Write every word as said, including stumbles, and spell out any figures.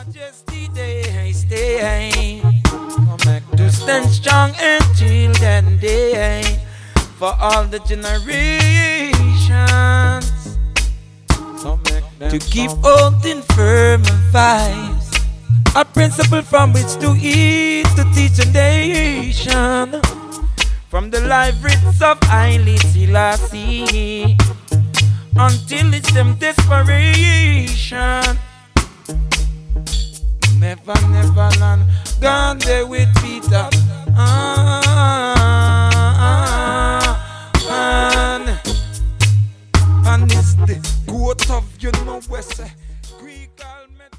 Majesty they stay to stand strong until that day for all the generations to keep holding firm and vibes. A principle from which to eat to teach a nation. From the live writs of Haile Selassie until it's them desperation. Never, never land. Gone there with Peter. Ah, man. And it's the goat of you know where say.